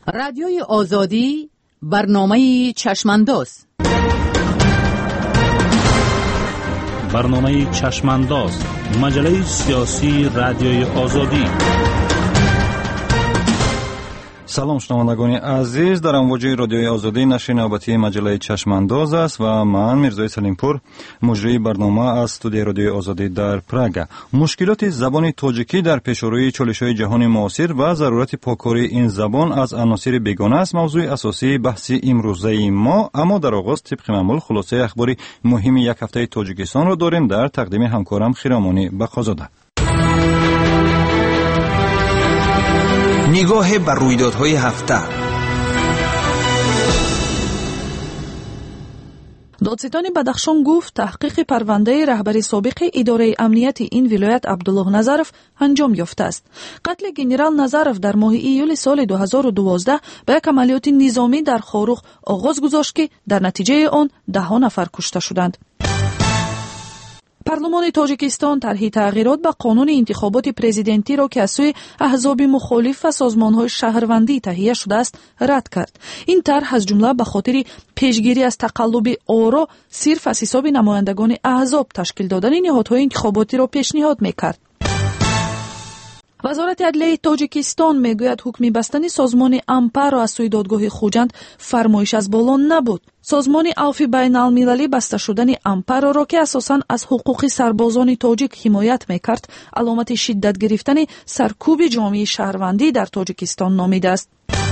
رادیوی آزادی برنامه چشمانداز. برنامه چشمانداز، مجله سیاسی رادیوی آزادی. سلام شنوندگان عزیز، در امواج رادیوی آزادی نشر نوبتی مجله چشمانداز است و من میرزای سلیمپور مجری برنامه از استودیوی رادیوی آزادی در پراگ. مشکلات زبان تاجیکی در پیشروی چالش‌های جهان معاصر و ضرورت پاکاری این زبان از عناصر بیگانه است موضوع اساسی بحث امروزه ما. اما در آغاز طبق معمول خلاصه اخباری مهم یک هفته تاجیکستان را داریم در تقدیم همکارم خیرامانی بقازاده. نگاه بر رویدادهای هفته. دادستان بدخشان گفت تحقیق پرونده رهبر سابق اداره امنیت این ولایت عبدالله نظرов انجام یافته است. قتل گنرال نظرов در ماه ایول سال 2012 به یک عملیات نظامی در خاروخ آغاز گذاشت که در نتیجه آن 10 نفر کشته شدند. پارلمان تاجیکستان طرح تغییرات به قانون انتخابات پرزیدنتی را که از سوی احزاب مخالف و سازمان‌های شهروندی تهیه شده است رد کرد. این طرح از جمله به خاطر پیشگیری از تقلب آرا صرف از حساب نمایندگان احزاب تشکیل دادن نهادهای انتخاباتی را پیشنهاد می‌کرد. وزارت عدلیه تاجیکستان میگوید حکم بستن سازمان امپر را از سوی دادگاه خوجند فرمایش از بالا نبود. سازمان عفو بین المللی بسته شدن امپر را که اساساً از حقوق سربازان تاجیک حمایت میکرد علامت شدت گرفتن سرکوب جامعه شهروندی در تاجیکستان نامیده است.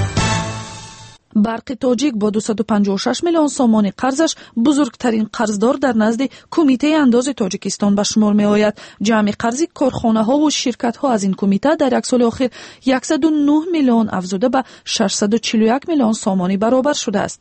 برق تاجیک با 256 میلیون سومان قرضش بزرگترین قرضدار در نزد کمیته انداز تاجیکستان به شمار می آید. جمع قرض کارخانه ها و شرکت ها از این کمیته در یک سال اخیر 109 میلیون افزوده به 641 میلیون سومانی برابر شده است.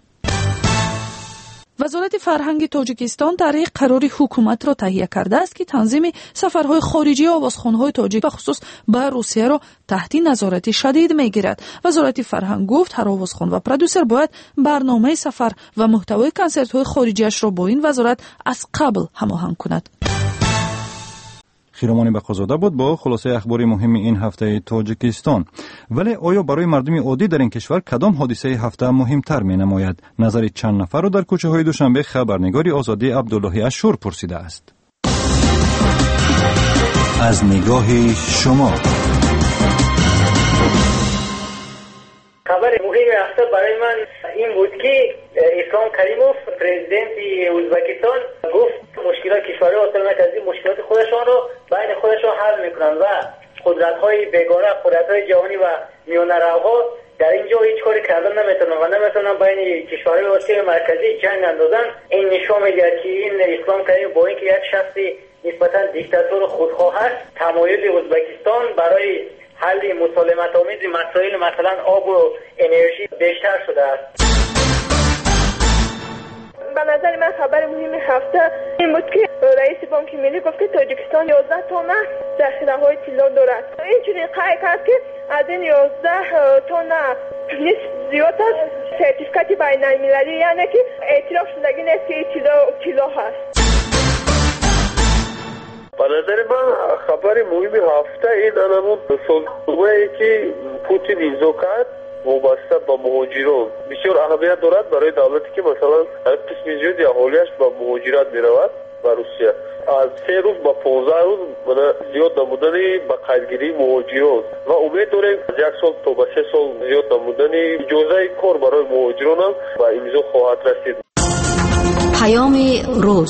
وزارت فرهنگ تاجیکستان طرح قرار حکومت را تهیه کرده است که تنظیم سفرهای خارجی آوازخوان‌های تاجیک و خصوص به روسیه را تحت نظارت شدید می‌گیرد. وزارت فرهنگ گفت هر آوازخوان و پرودوسر باید برنامه سفر و محتوای کنسرت‌های خارجیش را با این وزارت از قبل هماهنگ کند. خیرامانی بقازاده بود با خلاصه اخباری مهم این هفته تاجیکستان. ولی آیا برای مردم عادی در این کشور کدام حادثه هفته مهمتر می نماید؟ نظر چند نفر را در کوچه های دوشنبه خبرنگاری آزادی عبدالله اشور پرسیده است. از نگاه شما. خبر مهم هفته برای من این بود که اسلام کریموف پرزیدنت ازبکستان گفت مشکلات کشورهای آسیای مرکزی مشکلات خودشان را بین خودشان حل میکنند و قدرت‌های بیگانه، قدرت‌های جهانی و میانه‌روها در اینجا هیچ کاری کردن نمیتونن و نمیتونن بین کشورهای آسیای مرکزی جنگ اندازن. این نشان میده که این اسلام کریم با اینکه یک شخصی نسبتاً دیکتاتور خودخواه است، تمایل ازبکستان برای حل مسالمت آمیز مسائل مثلا آب و انرژی بیشتر شده است. به نظر من خبر مهم هفته این بود که رئیس بانک ملی گفت که تاجیکستان 11 تن ذخیره‌های طلا دارد. اینجوری قید کرد که از این 11 تن زیاد است سرتیفیکات بین‌المللی، یعنی که اعتراف شدگی نیست که طلا هست. به نظر من خبر مهم هفته این همون صلح‌ای که پوتین امضا کرد وابسته به مهاجران بسیار اهمیت دارد برای دولتی که مثلا قسم زیادی اهالیش به مهاجرت میرود به روسیه. از 3 روز به 15 روز زیاد نمودن به قیدگیری مهاجران و امید داریم از 1 سال تا به 3 سال زیاد نمودن اجازه کار برای مهاجران هم به امضا خواهد رسید. پیام روز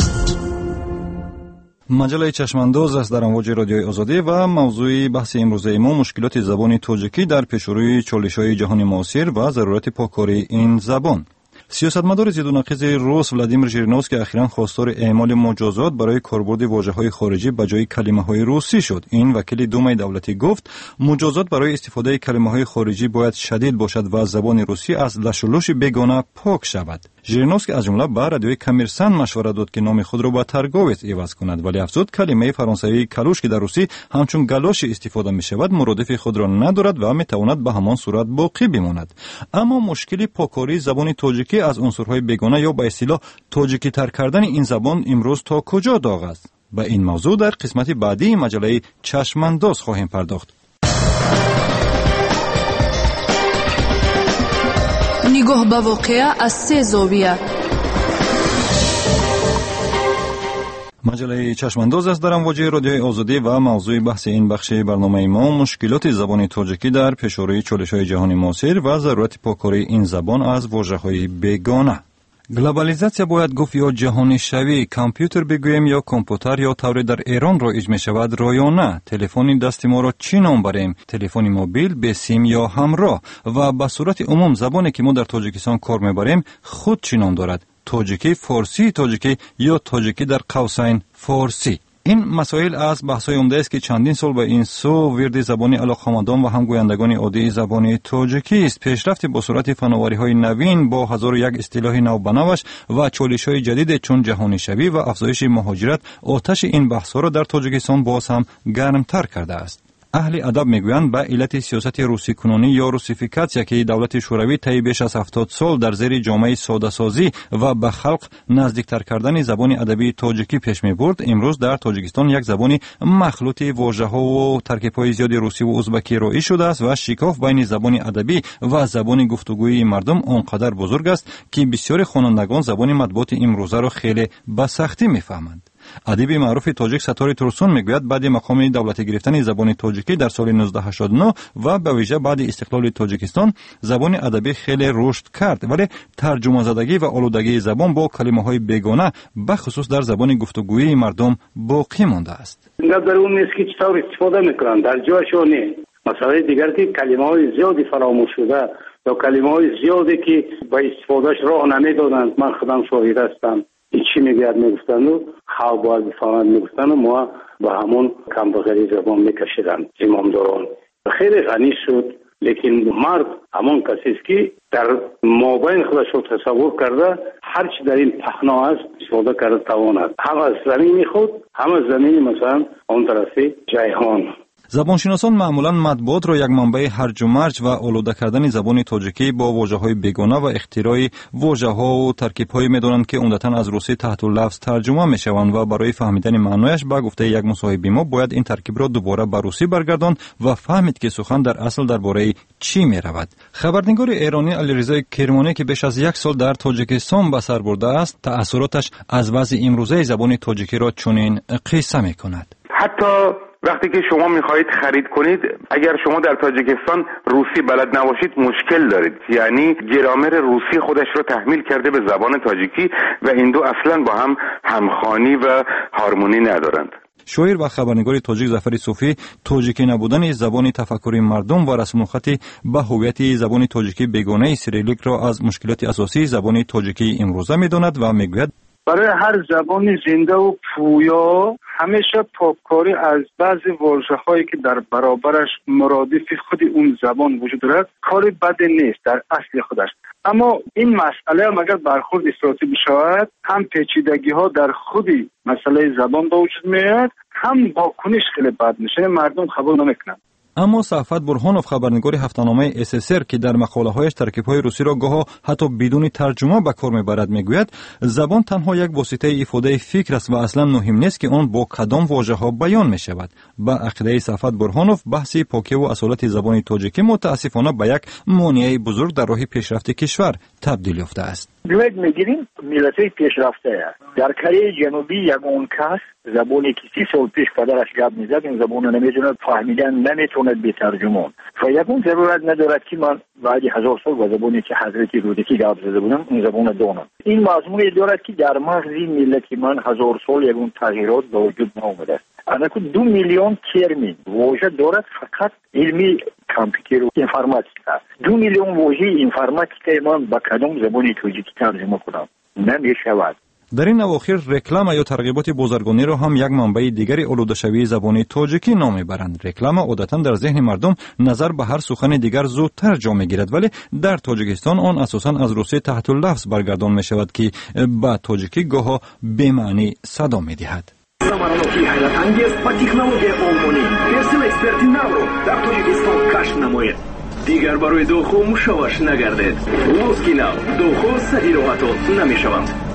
مجله چشمانداز است در امواج رادیوی آزادی و موضوع بحث امروزه ما مشکلات زبان تاجیکی در پیشروی چالش‌های جهان معاصر و ضرورت پاکاری این زبان. سیاستمدار ضد و نقیض روس ولادیمیر ژیرینوفسکی اخیراً خواستار اعمال مجازات برای کاربرد واژه‌های خارجی به جای کلمه‌های روسی شد. این وکیل دومای دولتی گفت مجازات برای استفاده کلمه‌های خارجی باید شدید باشد و زبان روسی از لشولوش بیگانه پاک شود. ژیرینوفسکی از جمله به رادیوی کمیرسن مشورت داد که نام خود را به ترگاویت عوض کند، ولی افزود کلمه فرانسوی کلوش که در روسی همچون گلاش استفاده می شود مرادف خود را ندارد و می تواند به همان صورت باقی بماند. اما مشکل پاکاری زبان تاجیکی از عنصرهای بیگانه یا به اصطلاح تاجیکی تر کردن این زبان امروز تا کجا داغ است؟ به این موضوع در قسمت بعدی مجله چشمانداز خواهیم پرداخت. نگاه به واقعه از 3 زاویه. مجله چشمانداز است در امواج رادیوی آزادی و موضوع بحث این بخش برنامه ما مشکلات زبان تاجیکی در پیشروی چالش‌های جهان معاصر و ضرورت پاککاری این زبان از واژه‌های بیگانه. گلوبالیزاسیا باید گفت یا جهانی شوی، کامپیوتر بگویم یا کامپیوتر یا طوری در ایران رایج می شود رایانه. تلفن دستی ما را چی نام بریم؟ تلفن موبیل، به سیم یا همراه؟ و به صورت عموم زبانی که ما در تاجیکستان کار میبریم خود چی نام دارد؟ تاجیکی، فارسی تاجیکی یا تاجیکی در قوسین فارسی؟ این مسائل از بحث‌های عمده است که چندین سال به این سو ورد زبانی علاقه‌مندان و هم گویندگان عادی زبان تاجیکی است. پیشرفت با صورت فناوری‌های نوین با 1001 اصطلاح نو بنوش و چالش‌های جدید چون جهانی شوی و افزایش مهاجرت آتش این بحث‌ها را در تاجیکستان باز هم گرمتر کرده است. اهل ادب میگویند به علت سیاست روسی کنونی یا روسیفیکاسیا که دولت شوروی طی بیش از 70 سال در زیر جامعه ساده سازی و به خلق نزدیکتر کردن زبان ادبی تاجیکی پیش می برد، امروز در تاجیکستان یک زبان مخلوط واژه‌ها و ترکیب‌های زیادی روسی و ازبکی رایج شده است و شکاف بین زبان ادبی و زبان گفتگویی مردم آنقدر بزرگ است که بسیاری خوانندگان زبان مطبوعات امروزه را خیلی به سختی می‌فهمند. ادیب معروف تاجیک ستار ترسون میگوید بعد مقام دولتی گرفتن زبان تاجیکی در سال 1989 و به ویژه بعد استقلال تاجیکستان زبان ادبی خیلی رشد کرد، ولی ترجمه زدگی و آلودگی زبان با کلمه‌های بیگانه به خصوص در زبان گفتگویی مردم باقی مانده است. در اون نیست که چطور استفاده میکنن در جاشون نیست. مسئله دیگر که کلمه‌های زیادی فراموش شده یا کلمه‌های زیادی که با استفادهش راه نمیدادند. من خودم شاهد هستم. چی میگوید میگفتن و حال باید بفهمند میگفتن و ما با همون کمبغلی زبان میکشیدن. امامداران خیلی غنی شد، لیکن مرد همون کسی است که در مابین خودش رو تصور کرده هرچی در این پهنا است استفاده کرده تواند. هم از زمین خود هم از زمین مثلا اون طرفی جیهان. زبانشناسان معمولاً مطبوعات را یک منبع هرج و مرج و آلوده کردن زبان تاجیکی با واژه‌های بیگانه و اختراع واژه‌ها و ترکیب‌هایی می‌دانند که عمدتاً از روسی تحت اللفظ ترجمه می‌شوند و برای فهمیدن معنایش به گفته یک مصاحب ما باید این ترکیب را دوباره به روسی برگرداند و فهمید که سخن در اصل درباره چی می‌رود. خبرنگار ایرانی علیرضا کرمانی که بیش از 1 سال در تاجیکستان به سر برده است، تأثیراتش از وضع امروزه زبان تاجیکی را چنین قصه می‌کند. حتی وقتی که شما میخواهید خرید کنید، اگر شما در تاجیکستان روسی بلد نباشید مشکل دارید. یعنی گرامر روسی خودش رو تحمیل کرده به زبان تاجیکی و این دو اصلا با هم همخوانی و هارمونی ندارند. شاعر و خبرنگار تاجیک ظفر صوفی تاجیکی نبودن زبان تفکری مردم و رسم الخط به هویت زبان تاجیکی بیگانه سیریلیک را از مشکلات اساسی زبان تاجیکی امروزه می‌داند و میگوید برای هر زبان زنده و پویا همیشه پاککاری از بعضی واژه‌هایی که در برابرش مرادف خود اون زبان وجود دارد کاری بد نیست در اصل خودش. اما این مسئله هم اگر برخورد افراطی بشود هم پیچیدگی‌ها در خود مسئله زبان به وجود میاد، هم واکنش خیلی بد میشه، مردم قبول نمیکنند. اما صفوت برهانوف خبرنگار هفته‌نامه SSR که در مقاله‌هایش ترکیب‌های روسی را گاه حتی بدون ترجمه به کار می‌برد میگوید زبان تنها یک واسطه ifade فکر است و اصلا مهم نیست که آن با کدام واژه‌ها بیان می‌شود. با عقیده صفوت برهانوف بحث پاکی و اصالت زبان تاجیکی متأسفانه به یک مانع بزرگ در راه پیشرفت کشور تبدیل یافته است. می‌بینید می‌گیریم ملت‌های پیشرفته در کره جنوبی یگان کس زبانی که 30 سال پیش پدرش گپ می‌زد این زبان رو نمی‌دونه، فهمیدن نمی‌توند به ترجمان و یگان ضرورت ندارد که من بعد 1000 سال با زبانی که حضرت رودکی گپ زده بودم این زبان دانم. این مضمونی دارد که در مغز ملت من 1000 سال یگان تغییرات به وجود نآمده. انا 2 میلیون ترمین واژه دارد فقط علمی کامپیوتر و انفرماتیکا. 2 میلیون واژه انفرماتیکا من با کدام زبانی تاجیکی ترجمه کنم نمی‌شود. در این اواخر رکلام یا ترغیبات بازرگانی را هم یک منبع دیگری آلوده شوی زبان تاجیکی نام میبرند. رکلام عادتا در ذهن مردم نظر به هر سخن دیگر زودتر جا میگیرد، ولی در تاجیکستان آن اساساً از روسی تحت اللفظ برگردان می شود که با تاجیکی گاه به معنی صدا میدهد. Заморозки хайратангез ба технология олмонӣ персил эксперти навро дар тоҷикистон кашф намоед. Дигар барои доху мушаваш нагардед. Лоски нав доху саҳи роҳатон намешаванд.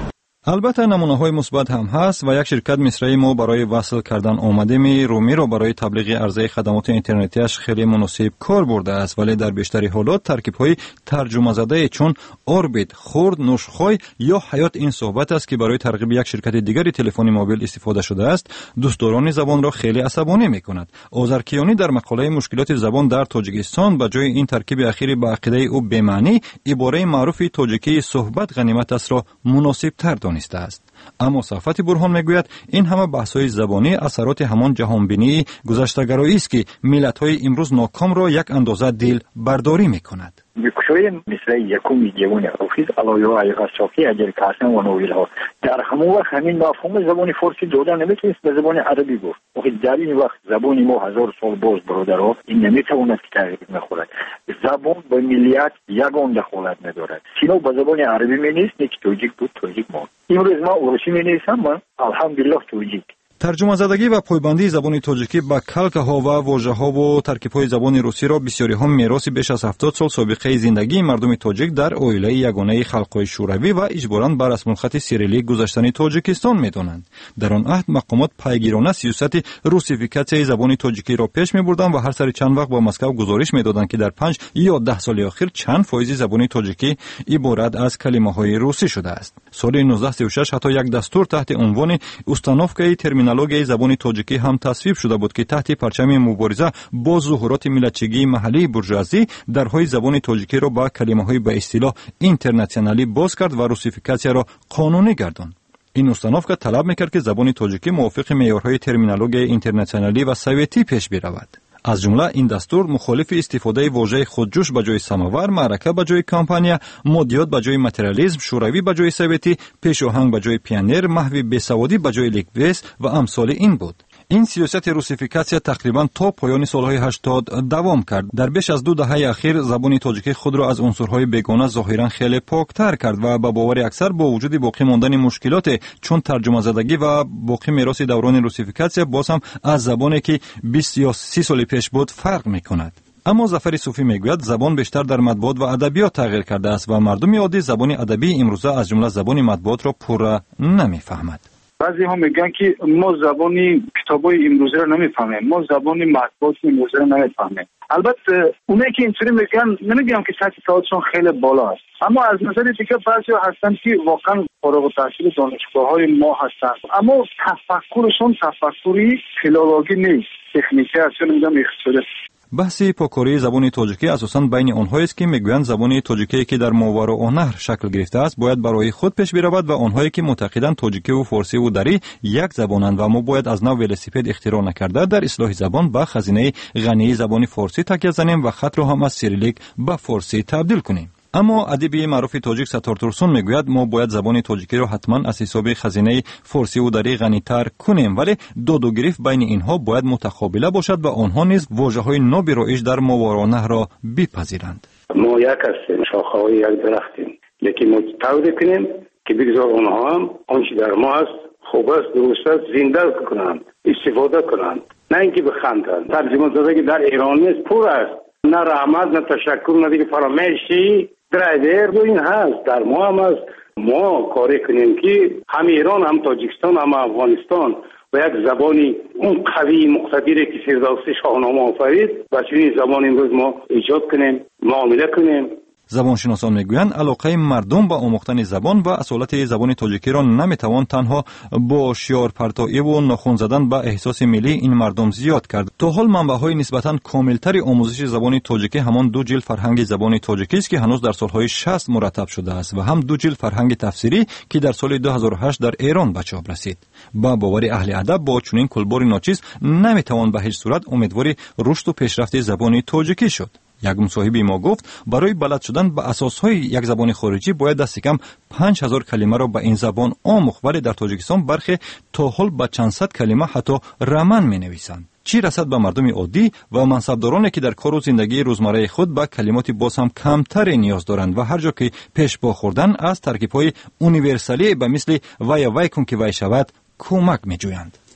البته نمونه‌های مثبت هم هست و یک شرکت مصری ما برای وصل کردن آمده رومی را برای تبلیغ عرضه خدمات اینترنتیش خیلی مناسب کار برده است، ولی در بیشتر حالات ترکیب‌های ترجمه زده چون اوربیت، خورد، نوشخوای یا حیات این صحبت است که برای ترغیب یک شرکت دیگری تلفنی موبایل استفاده شده است، دوستداران زبان را خیلی عصبانی می‌کند. آذرکیانی در مقاله مشکلات زبان در تاجیکستان به جای این ترکیب اخیری به عقیده او بی‌معنی عباره معروف تاجیکی صحبت غنیمت است را مناسب‌تر دانسته است. اما صفت برهان میگوید این همه بحث‌های زبانی اثرات همان جهانبینی گذشته‌گرایی است که ملت‌های امروز ناکام را یک اندازه دل برداری می‌کند. میکشوی مثل یکمی دیوانی اوفیز علایه ایغا صافی اجر کاسن و نویل ها در همون وقت همین مفهوم زبان فارسی دودا نمیتونست به زبان عربی گفت. وقتی در این وقت زبانی ما 1000 سال باز برادرها این نمیتواند که تغییر نخورد. زبان با ملیت یگان دخالت ندارد. سینا با زبان عربی مینیست که توجیک بود توجیک ما. امروز ما اورشی مینیستم من الحمدلله توجیک. ترجمه زدگی و پایبندی زبان تاجیکی به کلکه ها و واژه ها و ترکیب های زبان روسی را بسیاری ها میراث بیش از 70 سال سابقه زندگی مردم تاجیک در عائله یگانه خلق‌های شوروی و اجباراً بر رسم الخط سیریلیک گذاشتن تاجیکستان می‌دانند. در آن عهد مقامات پیگیرانه سیاست روسیفیکاسیون زبان تاجیکی را پیش می‌بردند و هر سر چند وقت با مسکو گزارش می‌دادند که در 5 یا 10 سال اخیر چند فایز زبان تاجیکی عبارت از کلمه‌های روسی شده است. سال 1936 حتی یک دستور تحت عنوان استانوفکای ترمینولوژی زبان تاجیکی هم تصویب شده بود که تحت پرچم مبارزه با ظهورات ملتچگی محلی بورژوازی درهای زبان تاجیکی را با کلمه‌های به اصطلاح اینترنشنالی باز کرد و روسیفیکاسیون را قانونی گرداند. این استانوفکا طلب می‌کرد که زبان تاجیکی موافق معیارهای ترمینولوژی اینترنشنالی و سوویتی پیش برود. از جمله این دستور مخالف استفاده واژه خودجوش به جای سماور، معرکه به جای کامپانیا، مادیات به جای ماتریالیسم، شوروی به جای سوویتی، پیشاهنگ به جای پیانیر، محو بیسوادی به جای لیکویس و امثال این بود. این سیاست روسیفیکاسیون تقریبا تا پایان سالهای 80 دوام کرد. در بیش از 2 دهه اخیر زبان تاجیکی خود را از عنصرهای بیگانه ظاهرا خیلی پاکتر کرد و به باور اکثر با وجود باقی ماندن مشکلات چون ترجمه زدگی و باقی میراث دوران روسیفیکاسیون باز هم از زبانی که 20 یا 30 سال پیش بود فرق می‌کند. اما ظفر صوفی میگوید زبان بیشتر در مطبوعات و ادبیات تغییر کرده است و مردم عادی زبان ادبی امروزه از جمله زبان مطبوعات را پورا نمی‌فهمد. بعضی ها میگن که ما زبانی کتابای امروزی رو نمیفهمیم، ما زبانی مطبوعات امروزی رو نمیفهمیم. البته اونایی که اینطوری میگن نمیگم که سطح سوادشون خیلی بالا است، اما از نظر دیگه بعضی ها هستن که واقعا فارغ التحصیل دانشگاه‌های ما هستن، اما تفکرشون تفکری فیلولوژی نیست، تکنیکی است، نمیگم اقتصادی. بحث پاکاری زبان تاجیکی اساساً بین آنهایی است که میگویند زبان تاجیکی که در ماوراءالنهر شکل گرفته است باید برای خود پیش برود و آنهایی که معتقدند تاجیکی و فارسی و دری یک زبانند و ما باید از نو ولسیپد اختراع نکرده در اصلاح زبان به خزینه غنی زبان فارسی تکیه زنیم و خط را هم از سیریلیک به فارسی تبدیل کنیم. اما ادیب معروف تاجیک ستار تورسون میگوید ما باید زبان تاجیکی را حتما از حساب خزینه فارسی و دری غنی‌تر کنیم، ولی داد و گریفت بین اینها باید متقابله باشد و آنها نیز واژه‌های نو به رایج در ماوراءالنهر را بپذیرند. ما یک هستیم، شاخه‌های یک درختیم، لیکن ما تعهد کنیم که بگذار آنها هم آنچه در ما است خوب است، درست است، زنده کنند، استفاده کنند، نه اینکه بخندند. ترجمه زدگی در ایران نیست، پر است، نه رحمت نه تشکر نه دیگه فراموشی درایدر و این هست، در ما هم هست. ما کاری کنیم که هم ایران هم تاجیکستان هم افغانستان و یک زبانی اون قوی مقتدری که فردوسی شاهنامه آفرید و چنین زبان امروز ما ایجاد کنیم، معامله کنیم. زبانشناسان میگویند علاقه مردم به آموختن زبان و اصالت زبان تاجیکی را نمیتوان تنها با شعار پرتایی و ناخن زدن به احساس ملی این مردم زیاد کرد. تا حال منبع‌های نسبتاً کاملتر آموزش زبان تاجیکی همان 2 جلد فرهنگ زبان تاجیکی است که هنوز در سالهای 60 مرتب شده است و هم 2 جلد فرهنگ تفسیری که در سال 2008 در ایران به چاپ رسید. با باور اهل ادب با چنین کلبار ناچیز نمیتوان به هیچ صورت امیدوار رشد و پیشرفت زبان تاجیکی شد. یک مصاحبه ما گفت برای بلد شدن به اساسهای یک زبان خارجی باید دست کم 5000 کلمه را به این زبان آموخت، ولی در تاجیکستان برخی تا حال به چند صد کلمه حتی رمن می نویسند. چی رسد به مردم عادی و منصبدارانی که در کار و زندگی روزمره خود به کلمات باز هم کمتر نیاز دارند و هر جا که پیش پا خوردن از ترکیب‌های اونیورسالی به مثل وای کن که وای شود کمک می جویند.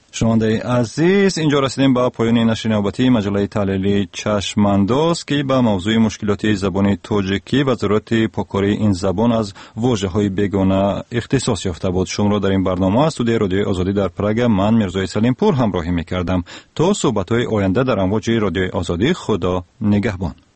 شنونده عزیز، اینجا رسیدیم به پایان نشر نوبتی مجله تحلیلی چشمانداز که به موضوع مشکلات زبان تاجیکی و ضرورت پاکاری این زبان از واژه‌های بیگانه اختصاص یافته بود. شما را در این برنامه از استودیوی رادیو آزادی در پراگ من میرزای سلیم پور همراهی می‌کردم. تا صحبت‌های آینده در امواج رادیو آزادی، خدا نگهبان.